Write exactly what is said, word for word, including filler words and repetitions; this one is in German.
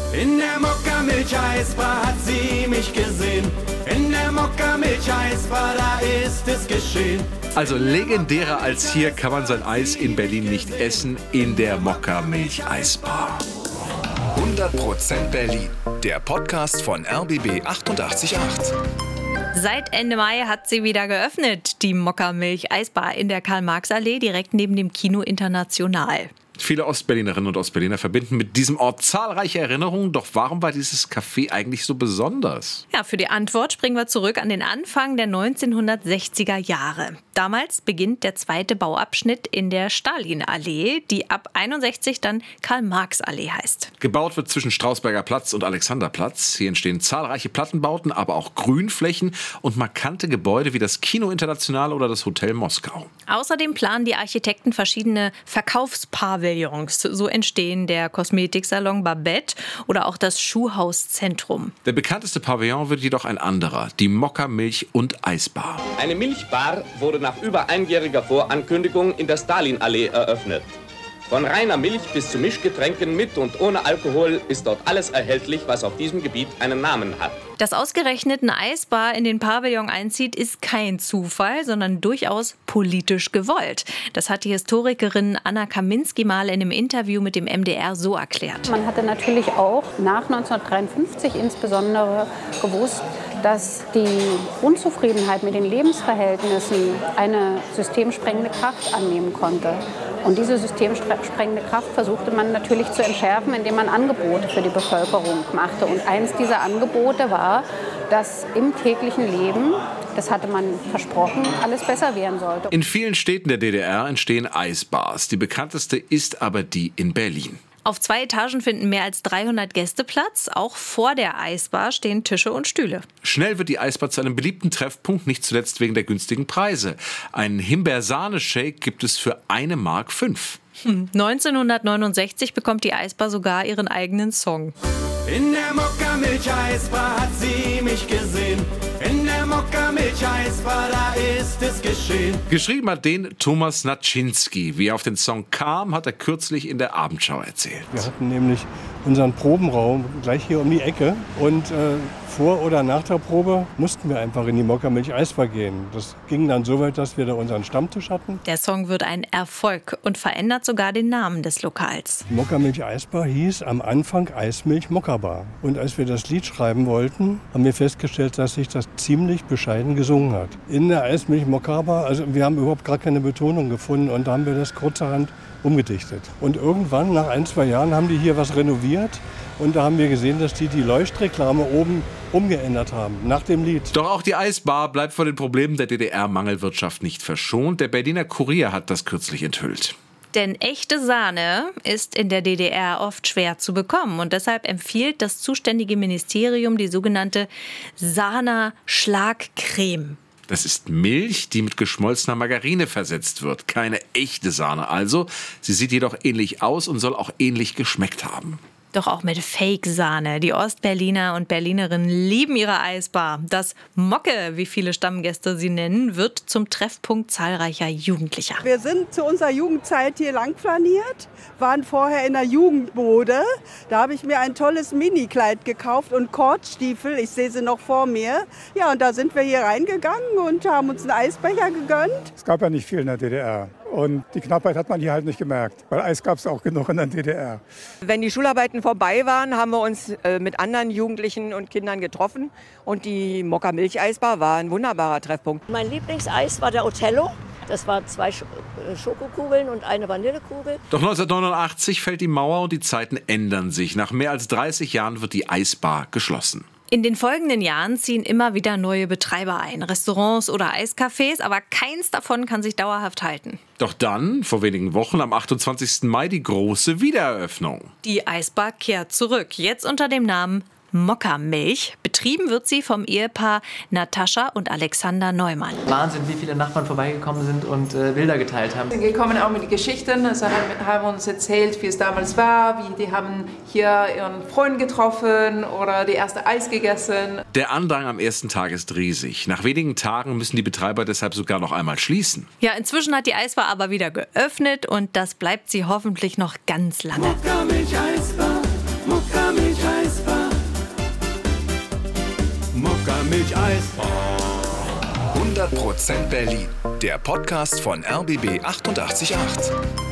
In der Mokka-Milch-Eisbar hat sie mich gesehen. In der Mokka-Milch-Eisbar, da ist es geschehen. Also legendärer als hier kann man sein Eis in Berlin nicht essen, in der Mokka-Milch-Eisbar. hundert Prozent Berlin, der Podcast von R B B achtundachtzig Komma acht. Seit Ende Mai hat sie wieder geöffnet, die Mokka-Milch-Eisbar in der Karl-Marx-Allee, direkt neben dem Kino International. Viele Ostberlinerinnen und Ostberliner verbinden mit diesem Ort zahlreiche Erinnerungen. Doch warum war dieses Café eigentlich so besonders? Ja, für die Antwort springen wir zurück an den Anfang der neunzehnhundertsechziger Jahre. Damals beginnt der zweite Bauabschnitt in der Stalinallee, die ab einundsechzig dann Karl-Marx-Allee heißt. Gebaut wird zwischen Strausberger Platz und Alexanderplatz. Hier entstehen zahlreiche Plattenbauten, aber auch Grünflächen und markante Gebäude wie das Kino International oder das Hotel Moskau. Außerdem planen die Architekten verschiedene Verkaufspavillons. So entstehen der Kosmetiksalon Babette oder auch das Schuhhauszentrum. Der bekannteste Pavillon wird jedoch ein anderer, die Mokka-Milch- und Eisbar. Eine Milchbar wurde nach über einjähriger Vorankündigung in der Stalinallee eröffnet. Von reiner Milch bis zu Mischgetränken mit und ohne Alkohol ist dort alles erhältlich, was auf diesem Gebiet einen Namen hat. Dass ausgerechnet eine Eisbar in den Pavillon einzieht, ist kein Zufall, sondern durchaus politisch gewollt. Das hat die Historikerin Anna Kaminski mal in einem Interview mit dem M D R so erklärt. Man hatte natürlich auch nach neunzehnhundertdreiundfünfzig insbesondere gewusst, dass die Unzufriedenheit mit den Lebensverhältnissen eine systemsprengende Kraft annehmen konnte. Und diese systemsprengende Kraft versuchte man natürlich zu entschärfen, indem man Angebote für die Bevölkerung machte. Und eins dieser Angebote war, dass im täglichen Leben, das hatte man versprochen, alles besser werden sollte. In vielen Städten der D D R entstehen Eisbars. Die bekannteste ist aber die in Berlin. Auf zwei Etagen finden mehr als dreihundert Gäste Platz. Auch vor der Eisbar stehen Tische und Stühle. Schnell wird die Eisbar zu einem beliebten Treffpunkt, nicht zuletzt wegen der günstigen Preise. Einen Himbeersahne-Shake gibt es für eine Mark fünf. Hm. neunzehnhundertneunundsechzig bekommt die Eisbar sogar ihren eigenen Song. In der Mokka-Milch-Eisbar hat sie mich gesehen. In der Mokka-Milch-Eisbar, da ist es geschehen. Geschrieben hat den Thomas Naczynski. Wie er auf den Song kam, hat er kürzlich in der Abendschau erzählt. Wir hatten nämlich unseren Probenraum gleich hier um die Ecke und äh, vor oder nach der Probe mussten wir einfach in die Mokka-Milch-Eisbar gehen. Das ging dann so weit, dass wir da unseren Stammtisch hatten. Der Song wird ein Erfolg und verändert sogar den Namen des Lokals. Die Mokka-Milch-Eisbar hieß am Anfang Eismilch-Mokka-Bar. Und als wir das Lied schreiben wollten, haben wir festgestellt, dass sich das ziemlich bescheiden gesungen hat. In der Eismilch-Mokka-Bar, also wir haben überhaupt gar keine Betonung gefunden und da haben wir das kurzerhand umgedichtet. Und irgendwann, nach ein, zwei Jahren, haben die hier was renoviert und da haben wir gesehen, dass die die Leuchtreklame oben umgeändert haben, nach dem Lied. Doch auch die Eisbar bleibt vor den Problemen der D D R-Mangelwirtschaft nicht verschont. Der Berliner Kurier hat das kürzlich enthüllt. Denn echte Sahne ist in der D D R oft schwer zu bekommen. Und deshalb empfiehlt das zuständige Ministerium die sogenannte Sahner-Schlagcreme. Das ist Milch, die mit geschmolzener Margarine versetzt wird. Keine echte Sahne also. Sie sieht jedoch ähnlich aus und soll auch ähnlich geschmeckt haben. Doch auch mit Fake-Sahne. Die Ostberliner und Berlinerinnen lieben ihre Eisbar. Das Mocke, wie viele Stammgäste sie nennen, wird zum Treffpunkt zahlreicher Jugendlicher. Wir sind zu unserer Jugendzeit hier lang flaniert, waren vorher in der Jugendmode. Da habe ich mir ein tolles Minikleid gekauft und Kordstiefel. Ich sehe sie noch vor mir. Ja, und da sind wir hier reingegangen und haben uns einen Eisbecher gegönnt. Es gab ja nicht viel in der D D R. Und die Knappheit hat man hier halt nicht gemerkt, weil Eis gab es auch genug in der D D R. Wenn die Schularbeiten vorbei waren, haben wir uns äh, mit anderen Jugendlichen und Kindern getroffen. Und die Mokka-Milch-Eisbar war ein wunderbarer Treffpunkt. Mein Lieblingseis war der Othello. Das waren zwei Schokokugeln und eine Vanillekugel. Doch neunzehnhundertneunundachtzig fällt die Mauer und die Zeiten ändern sich. Nach mehr als dreißig Jahren wird die Eisbar geschlossen. In den folgenden Jahren ziehen immer wieder neue Betreiber ein, Restaurants oder Eiscafés, aber keins davon kann sich dauerhaft halten. Doch dann, vor wenigen Wochen, am achtundzwanzigsten Mai, die große Wiedereröffnung. Die Eisbar kehrt zurück, jetzt unter dem Namen Mokka-Milch. Betrieben wird sie vom Ehepaar Natascha und Alexander Neumann. Wahnsinn, wie viele Nachbarn vorbeigekommen sind und äh, Bilder geteilt haben. Wir kommen auch mit Geschichten, also haben, haben uns erzählt, wie es damals war, wie die haben hier ihren Freund getroffen oder die erste Eis gegessen. Der Andrang am ersten Tag ist riesig. Nach wenigen Tagen müssen die Betreiber deshalb sogar noch einmal schließen. Ja, inzwischen hat die Eisbar aber wieder geöffnet und das bleibt sie hoffentlich noch ganz lange. Mokka-Milch-Eisbar, Mokka-Milch-Eisbar. Mokka-Milch-Eis. hundert Prozent Berlin, der Podcast von R B B achtundachtzig Komma acht.